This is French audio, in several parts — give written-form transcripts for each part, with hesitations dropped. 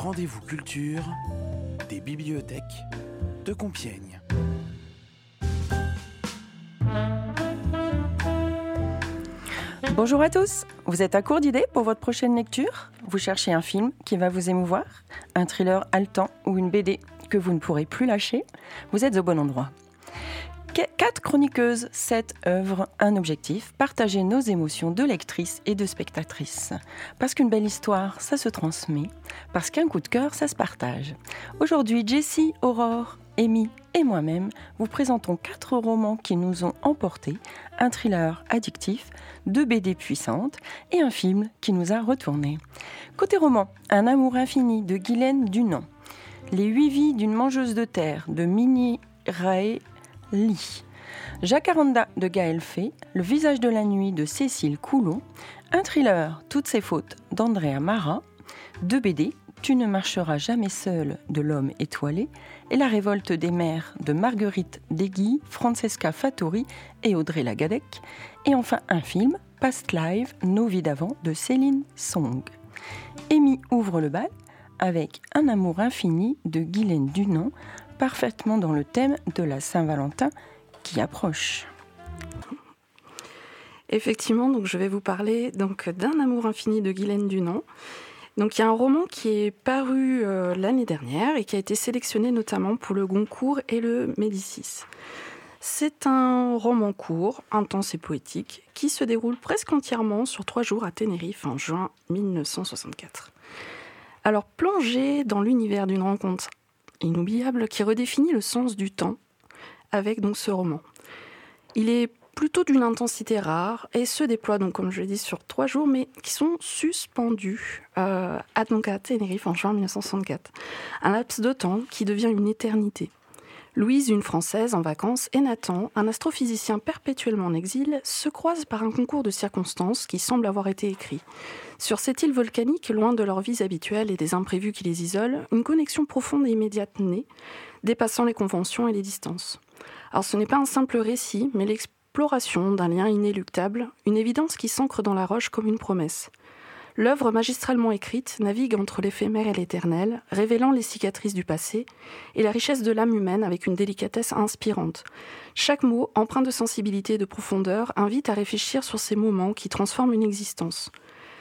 rendez-vous culture des bibliothèques de Compiègne. Bonjour à tous, vous êtes à court d'idées pour votre prochaine lecture ? Vous cherchez un film qui va vous émouvoir, un thriller haletant ou une BD que vous ne pourrez plus lâcher ? Vous êtes au bon endroit. 4 chroniqueuses, 7 œuvres, un objectif, partager nos émotions de lectrices et de spectatrices. Parce qu'une belle histoire, ça se transmet, parce qu'un coup de cœur, ça se partage. Aujourd'hui, Jessie, Aurore, Amy et moi-même vous présentons 4 romans qui nous ont emportés, un thriller addictif, 2 BD puissantes et un film qui nous a retournés. Côté roman, Un amour infini de Guylaine Dunant, Les 8 vies d'une mangeuse de terre de Minnie Rae Lee, Jacaranda de Gaël Fay, Le visage de la nuit de Cécile Coulon, un thriller Toutes ses fautes d'Andrea Mara, 2 BD Tu ne marcheras jamais seul de l'homme étoilé et La révolte des mers de Marguerite Deguy, Francesca Fattori et Audrey Lagadec, et enfin un film Past Live, Nos vies d'avant de Céline Song. Amy ouvre le bal avec Un amour infini de Guylaine Dunant, parfaitement dans le thème de la Saint-Valentin qui approche. Effectivement, donc je vais vous parler d'Un amour infini de Guylaine Dunant. Donc, il y a un roman qui est paru l'année dernière et qui a été sélectionné notamment pour le Goncourt et le Médicis. C'est un roman court, intense et poétique, qui se déroule presque entièrement sur 3 jours à Tenerife en juin 1964. Alors, plongé dans l'univers d'une rencontre inoubliable qui redéfinit le sens du temps avec donc ce roman. Il est plutôt d'une intensité rare et se déploie donc comme je l'ai dit sur 3 jours mais qui sont suspendus à Tenerife en juin 1964. Un laps de temps qui devient une éternité. Louise, une Française en vacances, et Nathan, un astrophysicien perpétuellement en exil, se croisent par un concours de circonstances qui semble avoir été écrit. Sur cette île volcanique, loin de leurs vies habituelles et des imprévus qui les isolent, une connexion profonde et immédiate naît, dépassant les conventions et les distances. Alors ce n'est pas un simple récit, mais l'exploration d'un lien inéluctable, une évidence qui s'ancre dans la roche comme une promesse. L'œuvre magistralement écrite navigue entre l'éphémère et l'éternel, révélant les cicatrices du passé et la richesse de l'âme humaine avec une délicatesse inspirante. Chaque mot, empreint de sensibilité et de profondeur, invite à réfléchir sur ces moments qui transforment une existence.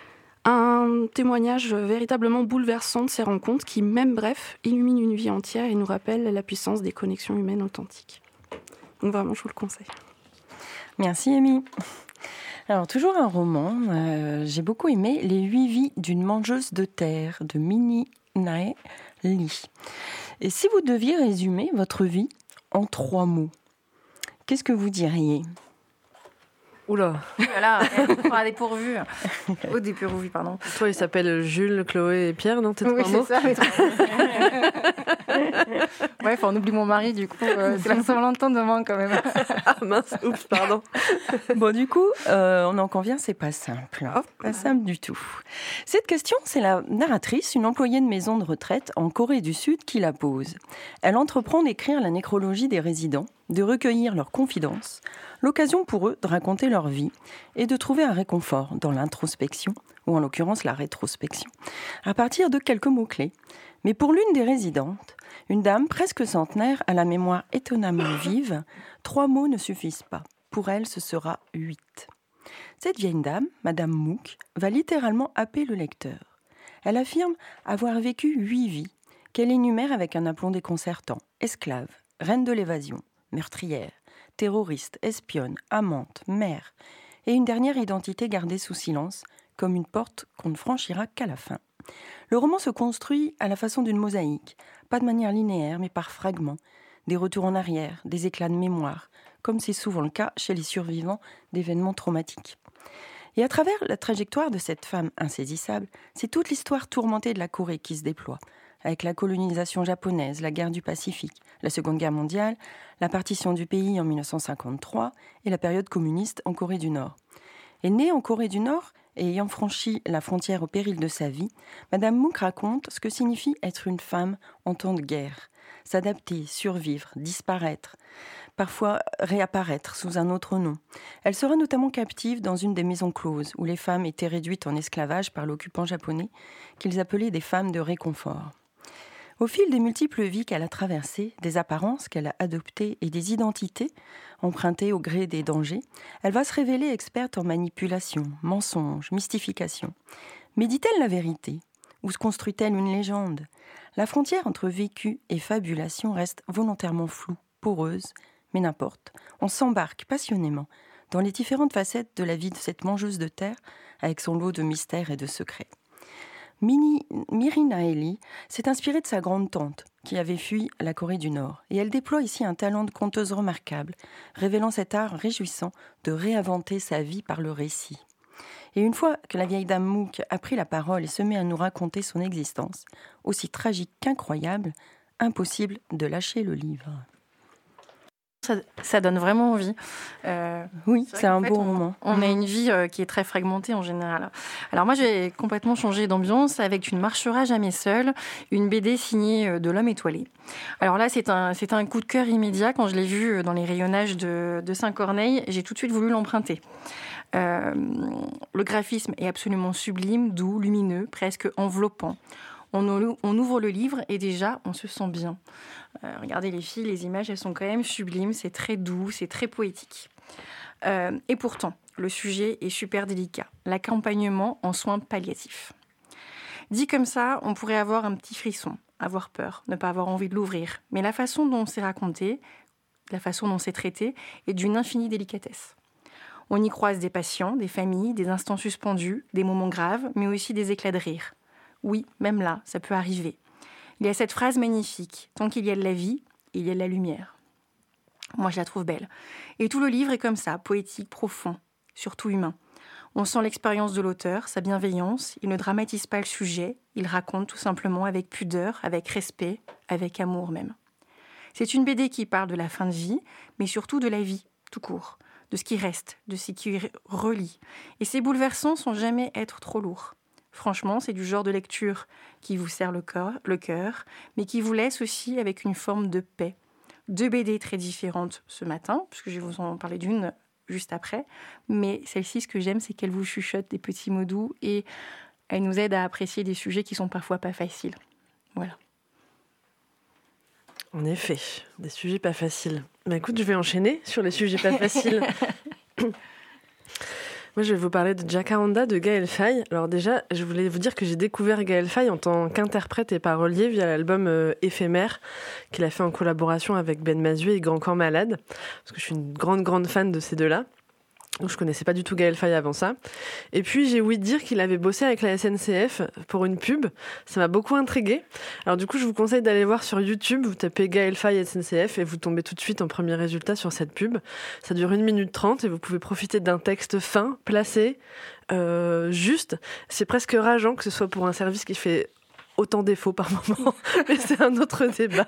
Un témoignage véritablement bouleversant de ces rencontres qui, même bref, illuminent une vie entière et nous rappellent la puissance des connexions humaines authentiques. Donc vraiment, je vous le conseille. Merci Amy. Alors, toujours un roman, j'ai beaucoup aimé Les 8 vies d'une mangeuse de terre de Minnie Rae Lee. Et si vous deviez résumer votre vie en 3 mots, qu'est-ce que vous diriez ? Oula. Voilà, on prend à dépourvu. Au dépourvu, pardon. Toi, ils s'appellent Jules, Chloé et Pierre, non ? Oui, c'est ça. Ouais, on oublie mon mari, du coup, c'est la Saint-Valentin demain, quand même. Ah mince, oups, pardon. Bon, du coup, on en convient, c'est pas simple. Pas simple du tout. Cette question, c'est la narratrice, une employée de maison de retraite en Corée du Sud, qui la pose. Elle entreprend d'écrire la nécrologie des résidents, de recueillir leurs confidences, l'occasion pour eux de raconter leur vie et de trouver un réconfort dans l'introspection, ou en l'occurrence la rétrospection, à partir de quelques mots-clés. Mais pour l'une des résidentes, une dame presque centenaire à la mémoire étonnamment vive, 3 mots ne suffisent pas. Pour elle, ce sera 8. Cette vieille dame, Madame Mouk, va littéralement happer le lecteur. Elle affirme avoir vécu 8 vies, qu'elle énumère avec un aplomb déconcertant. Esclave, reine de l'évasion, meurtrière, terroriste, espionne, amante, mère, et une dernière identité gardée sous silence, comme une porte qu'on ne franchira qu'à la fin. Le roman se construit à la façon d'une mosaïque, pas de manière linéaire, mais par fragments, des retours en arrière, des éclats de mémoire, comme c'est souvent le cas chez les survivants d'événements traumatiques. Et à travers la trajectoire de cette femme insaisissable, c'est toute l'histoire tourmentée de la Corée qui se déploie, avec la colonisation japonaise, la guerre du Pacifique, la Seconde Guerre mondiale, la partition du pays en 1953 et la période communiste en Corée du Nord. Et née en Corée du Nord, et ayant franchi la frontière au péril de sa vie, Madame Mook raconte ce que signifie être une femme en temps de guerre. S'adapter, survivre, disparaître, parfois réapparaître sous un autre nom. Elle sera notamment captive dans une des maisons closes, où les femmes étaient réduites en esclavage par l'occupant japonais, qu'ils appelaient des femmes de réconfort. Au fil des multiples vies qu'elle a traversées, des apparences qu'elle a adoptées et des identités empruntées au gré des dangers, elle va se révéler experte en manipulation, mensonge, mystification. Mais dit-elle la vérité ? Ou se construit-elle une légende ? La frontière entre vécu et fabulation reste volontairement floue, poreuse, mais n'importe. On s'embarque passionnément dans les différentes facettes de la vie de cette mangeuse de terre, avec son lot de mystères et de secrets. Miri Naeli s'est inspirée de sa grande-tante, qui avait fui la Corée du Nord, et elle déploie ici un talent de conteuse remarquable, révélant cet art réjouissant de réinventer sa vie par le récit. Et une fois que la vieille dame Mook a pris la parole et se met à nous raconter son existence, aussi tragique qu'incroyable, impossible de lâcher le livre. Ça donne vraiment envie. Oui, c'est un beau roman. On a une vie qui est très fragmentée en général. Alors moi, j'ai complètement changé d'ambiance avec Tu ne marcheras jamais seul, une BD signée de l'homme étoilé. Alors là, c'est un coup de cœur immédiat. Quand je l'ai vu dans les rayonnages de Saint-Corneille, j'ai tout de suite voulu l'emprunter. Le graphisme est absolument sublime, doux, lumineux, presque enveloppant. On ouvre le livre et déjà, on se sent bien. Regardez les filles, les images, elles sont quand même sublimes. C'est très doux, c'est très poétique. Et pourtant, le sujet est super délicat. L'accompagnement en soins palliatifs. Dit comme ça, on pourrait avoir un petit frisson, avoir peur, ne pas avoir envie de l'ouvrir. Mais la façon dont c'est raconté, la façon dont c'est traité, est d'une infinie délicatesse. On y croise des patients, des familles, des instants suspendus, des moments graves, mais aussi des éclats de rire. Oui, même là, ça peut arriver. Il y a cette phrase magnifique. Tant qu'il y a de la vie, il y a de la lumière. Moi, je la trouve belle. Et tout le livre est comme ça, poétique, profond, surtout humain. On sent l'expérience de l'auteur, sa bienveillance. Il ne dramatise pas le sujet. Il raconte tout simplement avec pudeur, avec respect, avec amour même. C'est une BD qui parle de la fin de vie, mais surtout de la vie, tout court. De ce qui reste, de ce qui relie. Et ces bouleversants sans jamais être trop lourds. Franchement, c'est du genre de lecture qui vous serre le cœur, mais qui vous laisse aussi avec une forme de paix. 2 BD très différentes ce matin, puisque je vais vous en parler d'une juste après. Mais celle-ci, ce que j'aime, c'est qu'elle vous chuchote des petits mots doux et elle nous aide à apprécier des sujets qui sont parfois pas faciles. Voilà. En effet, des sujets pas faciles. Bah écoute, je vais enchaîner sur les sujets pas faciles. Moi, je vais vous parler de Jacaranda de Gaël Faye. Alors déjà, je voulais vous dire que j'ai découvert Gaël Faye en tant qu'interprète et parolier via l'album Éphémère qu'il a fait en collaboration avec Ben Mazué et Grand Corps Malade, parce que je suis une grande fan de ces deux-là. Donc je connaissais pas du tout Gaël Faye avant ça. Et puis j'ai ouï dire qu'il avait bossé avec la SNCF pour une pub. Ça m'a beaucoup intriguée. Alors du coup, je vous conseille d'aller voir sur YouTube. Vous tapez Gaël Faye SNCF et vous tombez tout de suite en premier résultat sur cette pub. Ça dure 1 minute 30 et vous pouvez profiter d'un texte fin, placé, juste. C'est presque rageant que ce soit pour un service qui fait autant défaut par moment, mais c'est un autre débat.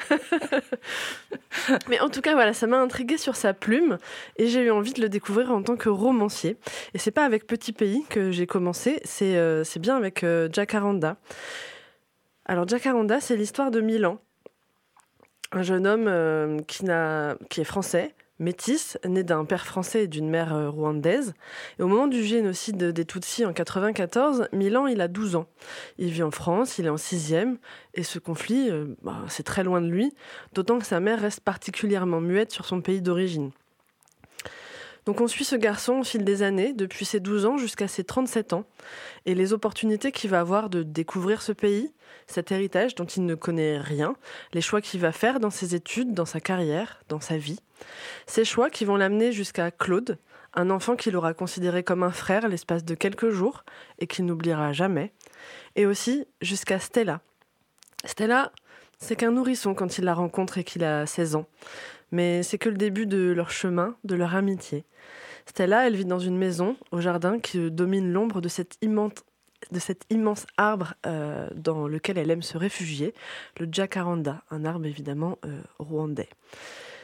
Mais en tout cas, voilà, ça m'a intriguée sur sa plume et j'ai eu envie de le découvrir en tant que romancier. Et c'est pas avec Petit Pays que j'ai commencé, c'est bien avec Jacaranda. Alors Jacaranda, c'est l'histoire de Milan, un jeune homme qui est français, métis, né d'un père français et d'une mère rwandaise. Et au moment du génocide des Tutsis en 1994, Milan, il a 12 ans. Il vit en France, il est en 6e, et ce conflit, c'est très loin de lui, d'autant que sa mère reste particulièrement muette sur son pays d'origine. Donc on suit ce garçon au fil des années, depuis ses 12 ans jusqu'à ses 37 ans, et les opportunités qu'il va avoir de découvrir ce pays, cet héritage dont il ne connaît rien, les choix qu'il va faire dans ses études, dans sa carrière, dans sa vie. Ces choix qui vont l'amener jusqu'à Claude, un enfant qu'il aura considéré comme un frère l'espace de quelques jours et qu'il n'oubliera jamais, et aussi jusqu'à Stella. Stella, c'est qu'un nourrisson quand il la rencontre et qu'il a 16 ans, mais c'est que le début de leur chemin, de leur amitié. Stella, elle vit dans une maison au jardin qui domine l'ombre de cet immense arbre dans lequel elle aime se réfugier, le jacaranda, un arbre évidemment rwandais.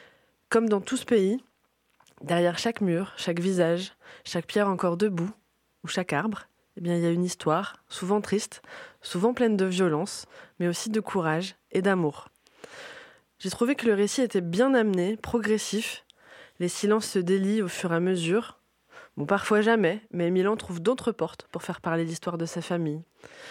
Comme dans tout ce pays, derrière chaque mur, chaque visage, chaque pierre encore debout, où chaque arbre, il y a une histoire, souvent triste, souvent pleine de violence, mais aussi de courage et d'amour. J'ai trouvé que le récit était bien amené, progressif. Les silences se délient au fur et à mesure. Bon, parfois jamais, mais Milan trouve d'autres portes pour faire parler l'histoire de sa famille.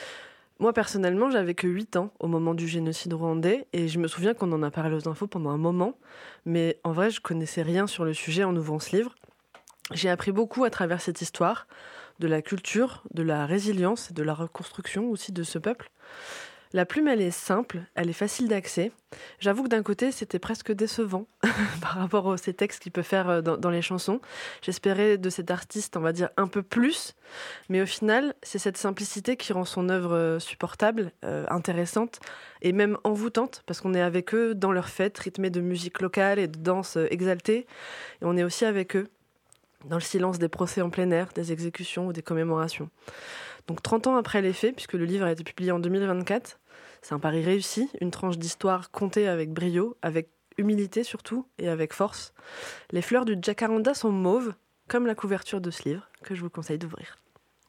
Moi, personnellement, j'avais que 8 ans au moment du génocide rwandais, et je me souviens qu'on en a parlé aux infos pendant un moment, mais en vrai, je connaissais rien sur le sujet en ouvrant ce livre. J'ai appris beaucoup à travers cette histoire, de la culture, de la résilience et de la reconstruction aussi de ce peuple. La plume, elle est simple, elle est facile d'accès. J'avoue que d'un côté, c'était presque décevant par rapport à ces textes qu'il peut faire dans les chansons. J'espérais de cet artiste, on va dire, un peu plus. Mais au final, c'est cette simplicité qui rend son œuvre supportable, intéressante et même envoûtante, parce qu'on est avec eux dans leurs fêtes, rythmées de musique locale et de danse exaltée. Et on est aussi avec eux dans le silence des procès en plein air, des exécutions ou des commémorations. Donc 30 ans après les faits, puisque le livre a été publié en 2024, c'est un pari réussi, une tranche d'histoire contée avec brio, avec humilité surtout, et avec force. Les fleurs du jacaranda sont mauves, comme la couverture de ce livre, que je vous conseille d'ouvrir.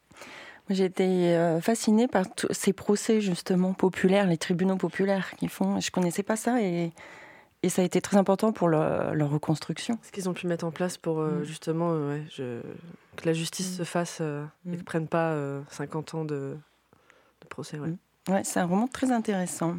J'ai été fascinée par ces procès justement populaires, les tribunaux populaires qu'ils font. Je ne connaissais pas ça et ça a été très important pour leur reconstruction. Ce qu'ils ont pu mettre en place pour justement que la justice se fasse et qu'ils ne prennent pas 50 ans de procès. Ouais. Ouais, c'est un roman très intéressant.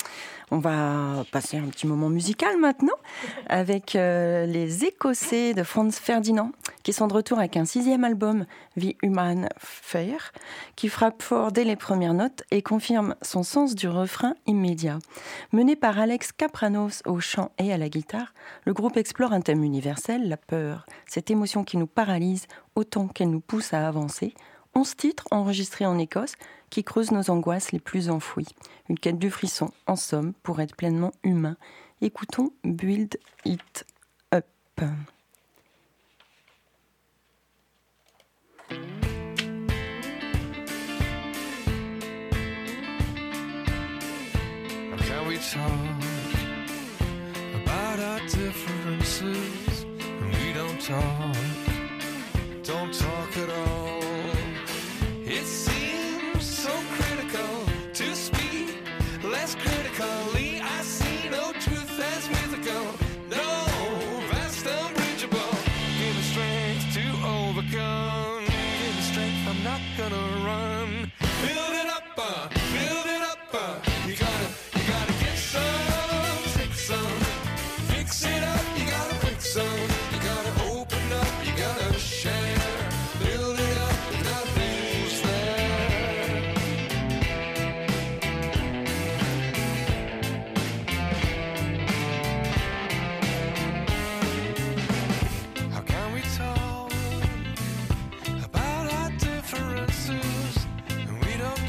On va passer un petit moment musical maintenant avec les Écossais de Franz Ferdinand qui sont de retour avec un 6e album, The Human Fair, qui frappe fort dès les premières notes et confirme son sens du refrain immédiat. Mené par Alex Kapranos au chant et à la guitare, le groupe explore un thème universel, la peur, cette émotion qui nous paralyse autant qu'elle nous pousse à avancer. 11 titres enregistrés en Écosse qui creusent nos angoisses les plus enfouies. Une quête du frisson, en somme, pour être pleinement humain. Écoutons Build It Up. Can we talk about our differences? And we don't talk at all. It seems so critical to speak less critically. I see no truth as mythical, no vast unbridgeable. Give me strength to overcome. Give me strength, I'm not gonna run. Build it up, build it up. You gotta get some, take some, fix it up. You gotta break some. You gotta open up. You gotta share. Build it up. Nothing's there. How can we talk about our differences and we don't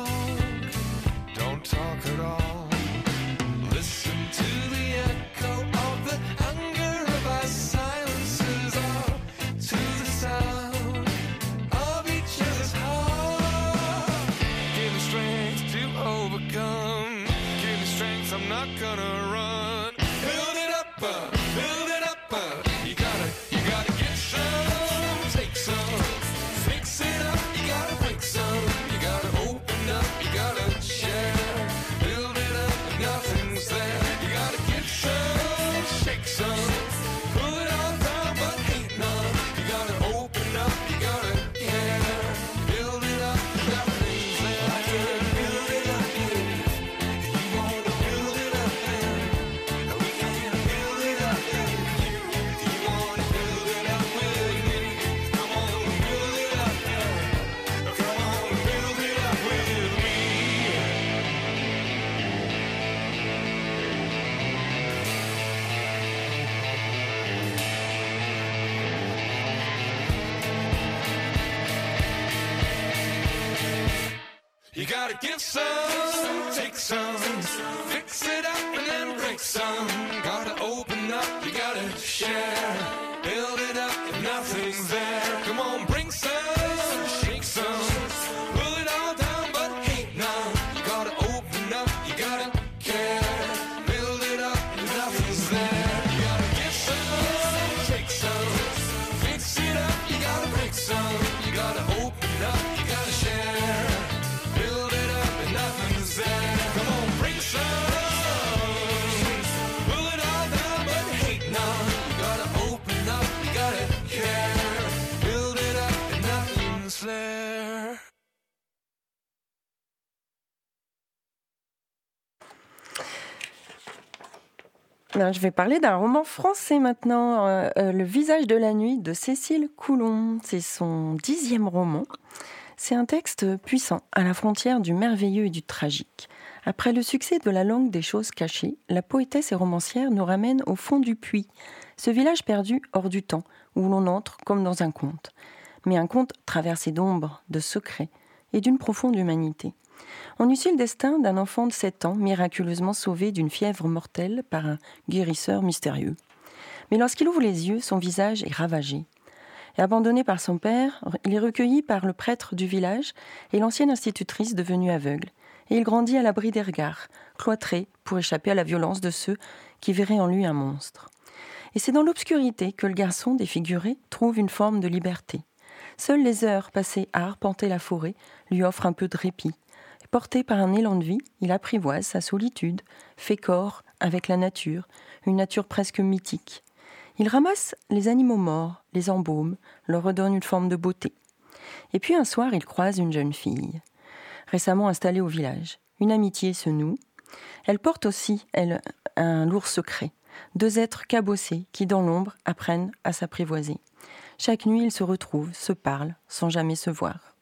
talk at all? Listen to the echo of the anger of our silences, all to the sound of each other's heart. Give me strength to overcome. Give me strength, I'm not gonna run. Build it up, build it up. You gotta get some, take some, fix it up. You gotta break some. You gotta open up. You gotta share. Build it up, nothing's there. You gotta get some, shake some, pull it all down, but hate none. You gotta open up. You gotta care. Build it up, nothing's there. I can build it up. You wanna build it up. We can build it up. You wanna build it up with me. Come on, build it up. Come on, build it up with me. You gotta give some, take some, fix it up and then break some. Gotta open up, you gotta share. Build it up if nothing's there. Come on, bring some, shake some, pull it all down but hate none. You gotta open up, you gotta care. Build it up if nothing's there. You gotta give some, take some, fix it up, you gotta break some. You gotta open Ben, je vais parler d'un roman français maintenant, Le visage de la nuit de Cécile Coulon. C'est son 10e roman. C'est un texte puissant, à la frontière du merveilleux et du tragique. Après le succès de La langue des choses cachées, la poétesse et romancière nous ramène au fond du puits, ce village perdu hors du temps, où l'on entre comme dans un conte. Mais un conte traversé d'ombres, de secrets et d'une profonde humanité. On y suit le destin d'un enfant de 7 ans, miraculeusement sauvé d'une fièvre mortelle par un guérisseur mystérieux. Mais lorsqu'il ouvre les yeux, son visage est ravagé. Et abandonné par son père, il est recueilli par le prêtre du village et l'ancienne institutrice devenue aveugle. Et il grandit à l'abri des regards, cloîtré pour échapper à la violence de ceux qui verraient en lui un monstre. Et c'est dans l'obscurité que le garçon défiguré trouve une forme de liberté. Seules les heures passées à arpenter la forêt lui offrent un peu de répit. Porté par un élan de vie, il apprivoise sa solitude, fait corps avec la nature, une nature presque mythique. Il ramasse les animaux morts, les embaume, leur redonne une forme de beauté. Et puis un soir, il croise une jeune fille, récemment installée au village. Une amitié se noue. Elle porte aussi, elle, un lourd secret. 2 êtres cabossés qui, dans l'ombre, apprennent à s'apprivoiser. Chaque nuit, ils se retrouvent, se parlent, sans jamais se voir.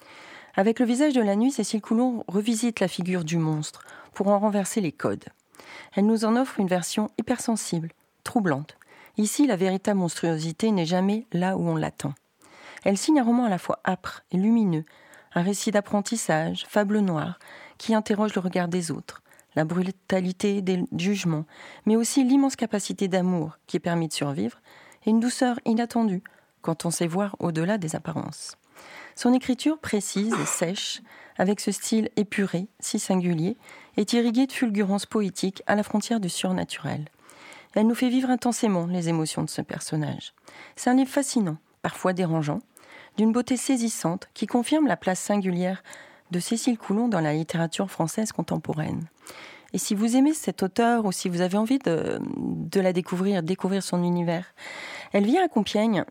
Avec Le visage de la nuit, Cécile Coulon revisite la figure du monstre pour en renverser les codes. Elle nous en offre une version hypersensible, troublante. Ici, la véritable monstruosité n'est jamais là où on l'attend. Elle signe un roman à la fois âpre et lumineux, un récit d'apprentissage, fable noire, qui interroge le regard des autres, la brutalité des jugements, mais aussi l'immense capacité d'amour qui permet de survivre, et une douceur inattendue quand on sait voir au-delà des apparences. Son écriture précise et sèche, avec ce style épuré, si singulier, est irriguée de fulgurances poétiques à la frontière du surnaturel. Elle nous fait vivre intensément les émotions de ce personnage. C'est un livre fascinant, parfois dérangeant, d'une beauté saisissante qui confirme la place singulière de Cécile Coulon dans la littérature française contemporaine. Et si vous aimez cet auteur ou si vous avez envie de la découvrir son univers, elle vient à Compiègne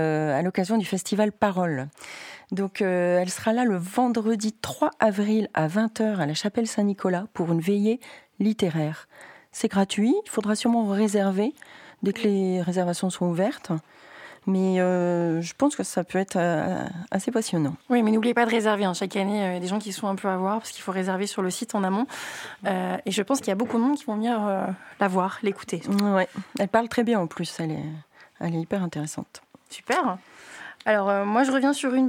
à l'occasion du festival Parole. Donc elle sera là le vendredi 3 avril à 20h à la chapelle Saint-Nicolas pour une veillée littéraire. C'est gratuit, il faudra sûrement réserver dès que les réservations sont ouvertes. Mais je pense que ça peut être assez passionnant. Oui, mais n'oubliez pas de réserver. Chaque année, il y a des gens qui sont un peu à voir parce qu'il faut réserver sur le site en amont. Et je pense qu'il y a beaucoup de monde qui vont venir la voir, l'écouter. Ouais, elle parle très bien en plus. Elle est hyper intéressante. Super. Alors, moi, je reviens sur une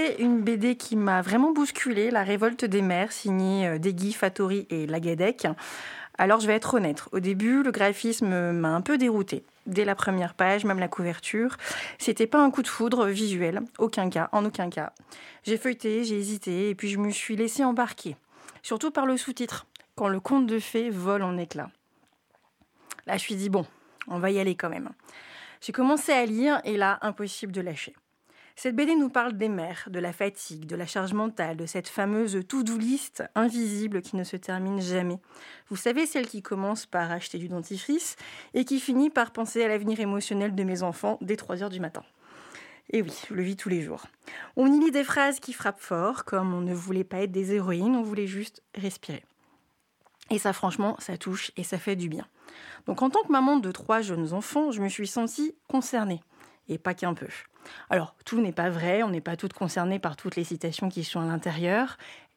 BD qui m'a vraiment bousculée, La révolte des mers, signée Degui, Fattori et Lagadec. Alors, je vais être honnête. Au début, le graphisme m'a un peu déroutée. Dès la première page, même la couverture, c'était pas un coup de foudre visuel, en aucun cas. J'ai feuilleté, j'ai hésité, et puis je me suis laissée embarquer. Surtout par le sous-titre, quand le conte de fées vole en éclats. Là, je me suis dit, bon, on va y aller quand même. J'ai commencé à lire, et là, impossible de lâcher. Cette BD nous parle des mers, de la fatigue, de la charge mentale, de cette fameuse to-do list invisible qui ne se termine jamais. Vous savez, celle qui commence par acheter du dentifrice et qui finit par penser à l'avenir émotionnel de mes enfants dès 3h du matin. Et oui, je le vis tous les jours. On y lit des phrases qui frappent fort, comme on ne voulait pas être des héroïnes, on voulait juste respirer. Et ça, franchement, ça touche et ça fait du bien. Donc en tant que maman de 3 jeunes enfants, je me suis sentie concernée. Et pas qu'un peu. Alors, tout n'est pas vrai, on n'est pas toutes concernées par toutes les citations qui sont à l'intérieur,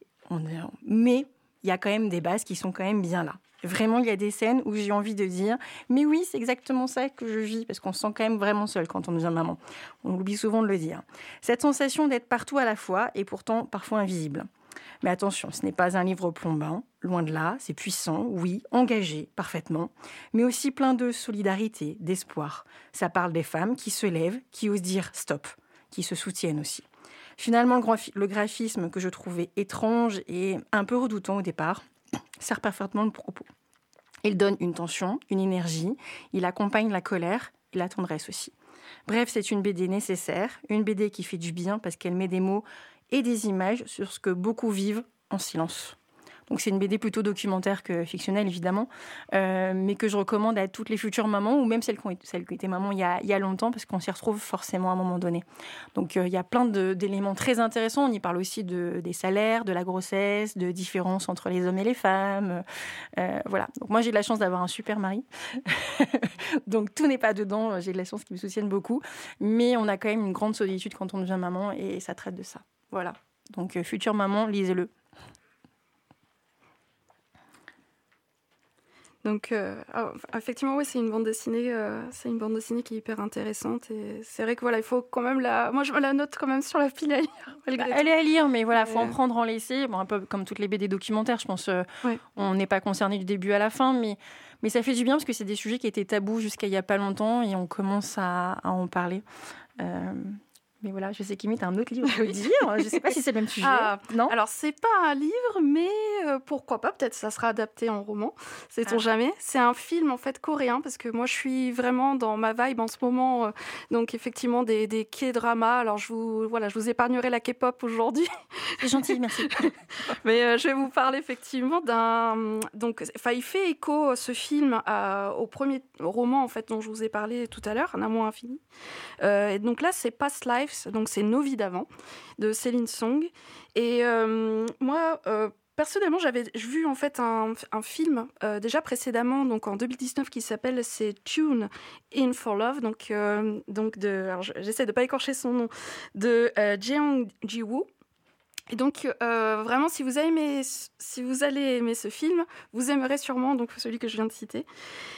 mais il y a quand même des bases qui sont quand même bien là. Vraiment, il y a des scènes où j'ai envie de dire « Mais oui, c'est exactement ça que je vis », parce qu'on se sent quand même vraiment seul quand on devient maman. On oublie souvent de le dire. Cette sensation d'être partout à la fois et pourtant parfois invisible. Mais attention, ce n'est pas un livre plombant, loin de là, c'est puissant, oui, engagé, parfaitement, mais aussi plein de solidarité, d'espoir. Ça parle des femmes qui se lèvent, qui osent dire stop, qui se soutiennent aussi. Finalement, le graphisme que je trouvais étrange et un peu redoutant au départ, sert parfaitement le propos. Il donne une tension, une énergie, il accompagne la colère et la tendresse aussi. Bref, c'est une BD nécessaire, une BD qui fait du bien parce qu'elle met des mots et des images sur ce que beaucoup vivent en silence. Donc c'est une BD plutôt documentaire que fictionnelle, évidemment, mais que je recommande à toutes les futures mamans, ou même celles qui étaient mamans il y a longtemps, parce qu'on s'y retrouve forcément à un moment donné. Donc il y a plein d'éléments très intéressants. On y parle aussi des salaires, de la grossesse, de différences entre les hommes et les femmes. Voilà. Donc moi, j'ai de la chance d'avoir un super mari. Donc tout n'est pas dedans. J'ai de la chance qu'il me soutienne beaucoup. Mais on a quand même une grande solitude quand on devient maman et ça traite de ça. Voilà. Donc future maman, lisez-le. Donc, effectivement, oui, c'est une bande dessinée qui est hyper intéressante. Et c'est vrai que voilà, il faut quand même moi, je me la note quand même sur la pile à lire. Elle est à lire, mais voilà, faut en prendre en laisser. Bon, un peu comme toutes les BD documentaires, je pense. On n'est pas concerné du début à la fin, mais ça fait du bien parce que c'est des sujets qui étaient tabous jusqu'à il y a pas longtemps et on commence à en parler. Mais voilà, je sais qu'Imi, t'as un autre livre à dire. Je ne sais pas si c'est le même sujet. Non. Alors, c'est pas un livre, mais pourquoi pas. Peut-être ça sera adapté en roman. Sait-on jamais. C'est un film, en fait, coréen, parce que moi, je suis vraiment dans ma vibe en ce moment. Donc, effectivement, des K-dramas. Alors, je vous épargnerai la K-pop aujourd'hui. C'est gentil, merci. Mais je vais vous parler, effectivement, il fait écho, ce film, au premier roman, en fait, dont je vous ai parlé tout à l'heure, Un amour infini. Et donc là, c'est Past Lives. Donc c'est Nos vies d'avant de Céline Song. Et moi, personnellement, j'avais vu en fait un film déjà précédemment, donc en 2019, qui s'appelle Tune In For Love, alors j'essaie de pas écorcher son nom, de Jeong Ji-woo. Et donc, vraiment, si vous allez aimer ce film, vous aimerez sûrement donc celui que je viens de citer.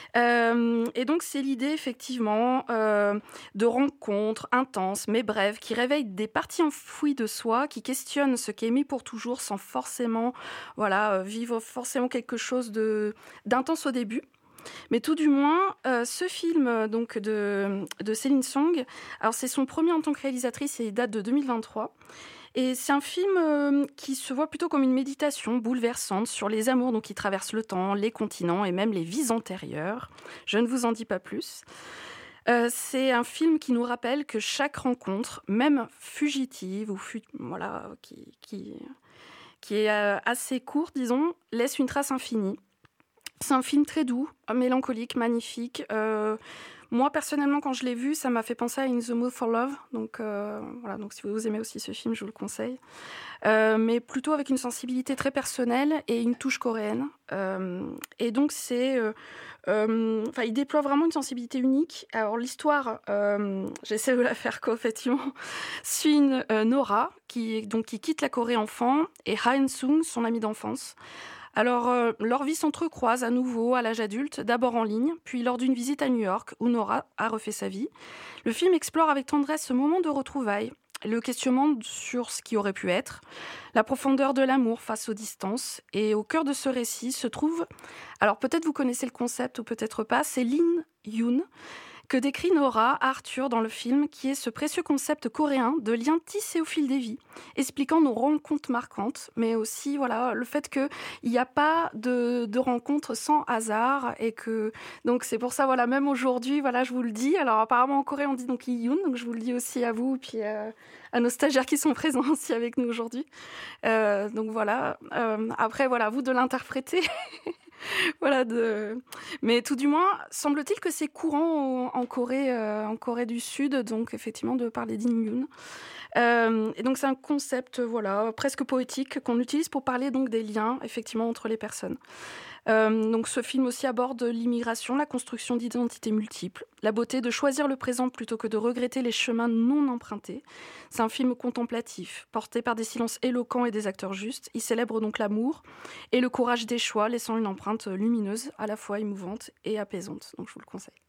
Et donc, c'est l'idée, effectivement, de rencontres intenses, mais brèves, qui réveillent des parties enfouies de soi, qui questionnent ce qui est mis pour toujours, sans forcément vivre forcément quelque chose d'intense au début. Mais tout du moins, ce film donc de Céline Song, alors c'est son premier en tant que réalisatrice et il date de 2023. Et c'est un film qui se voit plutôt comme une méditation bouleversante sur les amours donc, qui traversent le temps, les continents et même les vies antérieures. Je ne vous en dis pas plus. C'est un film qui nous rappelle que chaque rencontre, même fugitive ou qui est assez courte, disons, laisse une trace infinie. C'est un film très doux, mélancolique, magnifique. Moi, personnellement, quand je l'ai vu, ça m'a fait penser à In the Mood for Love. Donc, donc si vous aimez aussi ce film, je vous le conseille. Mais plutôt avec une sensibilité très personnelle et une touche coréenne. Et donc, il déploie vraiment une sensibilité unique. Alors, l'histoire, j'essaie de la faire effectivement, suit Nora, qui quitte la Corée enfant, et Ha Sung, son amie d'enfance. Alors, leur vie s'entrecroise à nouveau à l'âge adulte, d'abord en ligne, puis lors d'une visite à New York, où Nora a refait sa vie. Le film explore avec tendresse ce moment de retrouvailles, le questionnement sur ce qui aurait pu être, la profondeur de l'amour face aux distances. Et au cœur de ce récit se trouve, alors peut-être vous connaissez le concept ou peut-être pas, c'est Lin Yoon, que décrit Nora à Arthur dans le film, qui est ce précieux concept coréen de lien tissé au fil des vies, expliquant nos rencontres marquantes, mais aussi le fait qu'il n'y a pas de rencontres sans hasard, et que donc c'est pour ça même aujourd'hui, je vous le dis. Alors apparemment en Corée on dit donc Iyun, donc je vous le dis aussi à vous, puis à nos stagiaires qui sont présents aussi avec nous aujourd'hui. Donc voilà. Après à vous de l'interpréter. Mais tout du moins, semble-t-il que c'est courant en Corée du Sud, donc effectivement de parler d'Inyun. Et donc c'est un concept presque poétique qu'on utilise pour parler donc des liens effectivement entre les personnes. Donc ce film aussi aborde l'immigration, la construction d'identités multiples, la beauté de choisir le présent plutôt que de regretter les chemins non empruntés. C'est un film contemplatif, porté par des silences éloquents et des acteurs justes. Il célèbre donc l'amour et le courage des choix, laissant une empreinte lumineuse, à la fois émouvante et apaisante. Donc je vous le conseille.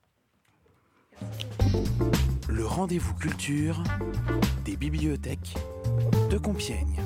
Le rendez-vous culture des bibliothèques de Compiègne.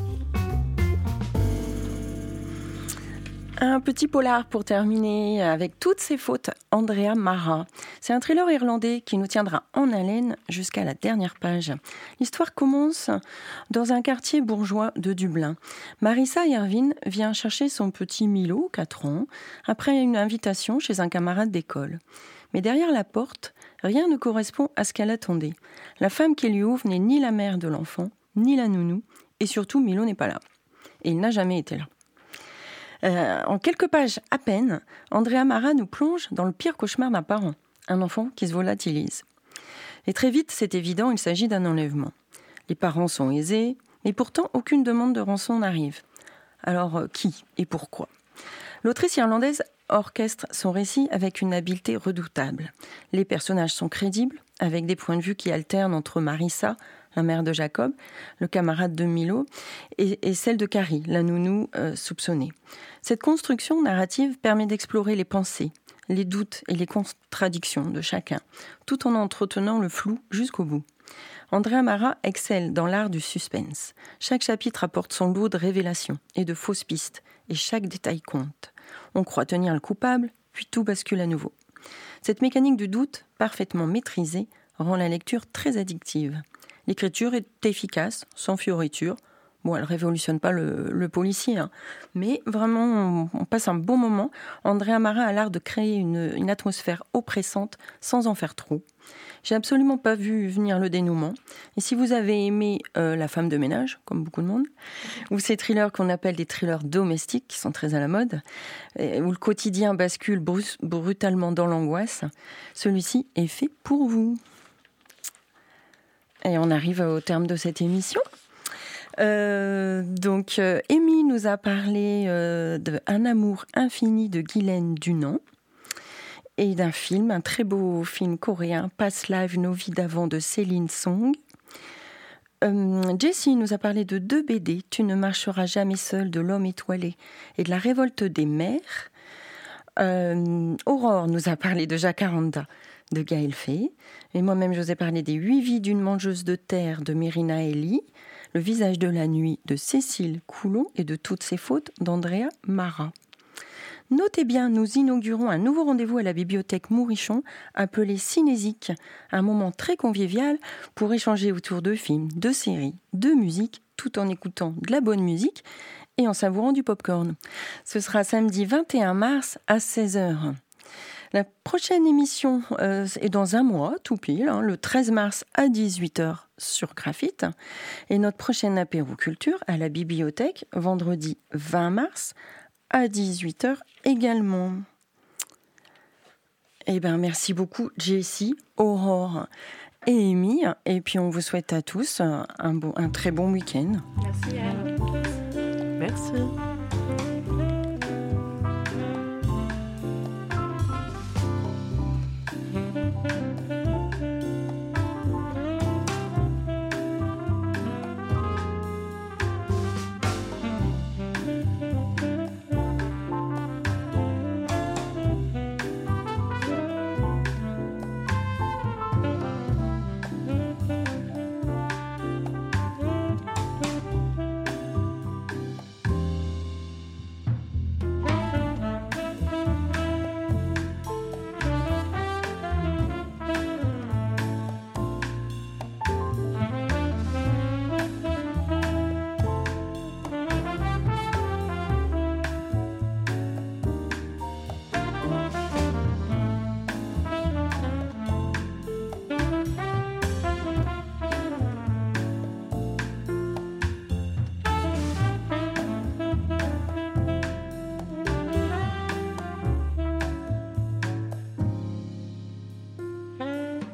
Un petit polar pour terminer, avec toutes ses fautes, Andrea Mara. C'est un thriller irlandais qui nous tiendra en haleine jusqu'à la dernière page. L'histoire commence dans un quartier bourgeois de Dublin. Marissa Irvine vient chercher son petit Milo, 4 ans, après une invitation chez un camarade d'école. Mais derrière la porte, rien ne correspond à ce qu'elle attendait. La femme qui lui ouvre n'est ni la mère de l'enfant, ni la nounou, et surtout Milo n'est pas là. Et il n'a jamais été là. En quelques pages à peine, Andrea Mara nous plonge dans le pire cauchemar d'un parent, un enfant qui se volatilise. Et très vite, c'est évident, il s'agit d'un enlèvement. Les parents sont aisés, mais pourtant aucune demande de rançon n'arrive. Alors, qui et pourquoi ? L'autrice irlandaise orchestre son récit avec une habileté redoutable. Les personnages sont crédibles, avec des points de vue qui alternent entre Marissa, la mère de Jacob, le camarade de Milo, et celle de Carrie, la nounou soupçonnée. Cette construction narrative permet d'explorer les pensées, les doutes et les contradictions de chacun, tout en entretenant le flou jusqu'au bout. Andrea Mara excelle dans l'art du suspense. Chaque chapitre apporte son lot de révélations et de fausses pistes, et chaque détail compte. On croit tenir le coupable, puis tout bascule à nouveau. Cette mécanique du doute, parfaitement maîtrisée, rend la lecture très addictive. L'écriture est efficace, sans fioriture. Bon, elle ne révolutionne pas le policier, hein. Mais vraiment, on passe un bon moment. Andrea Mara a l'art de créer une atmosphère oppressante sans en faire trop. J'ai absolument pas vu venir le dénouement. Et si vous avez aimé La femme de ménage, comme beaucoup de monde, ou ces thrillers qu'on appelle des thrillers domestiques, qui sont très à la mode, où le quotidien bascule brutalement dans l'angoisse, celui-ci est fait pour vous. Et on arrive au terme de cette émission. Amy nous a parlé de Un amour infini de Guylaine Dunant et d'un film, un très beau film coréen, Past Lives, nos vies d'avant de Céline Song. Jessie nous a parlé de 2 BD, Tu ne marcheras jamais seul de L'homme étoilé et de La révolte des mers. Aurore nous a parlé de Jacaranda de Gaël Fay. Et moi-même, je vous ai parlé des 8 vies d'une mangeuse de terre de Mérina Eli, Le visage de la nuit de Cécile Coulon et de Toutes ses fautes d'Andrea Mara. Notez bien, nous inaugurons un nouveau rendez-vous à la bibliothèque Mourichon appelé Cinésique, un moment très convivial pour échanger autour de films, de séries, de musique, tout en écoutant de la bonne musique et en savourant du popcorn. Ce sera samedi 21 mars à 16h. La prochaine émission est dans un mois, tout pile, le 13 mars à 18h sur Graphite. Et notre prochaine apéro culture à la bibliothèque, vendredi 20 mars à 18h également. Eh bien, merci beaucoup Jessie, Aurore et Amy. Et puis on vous souhaite à tous un très bon week-end. Merci Anne.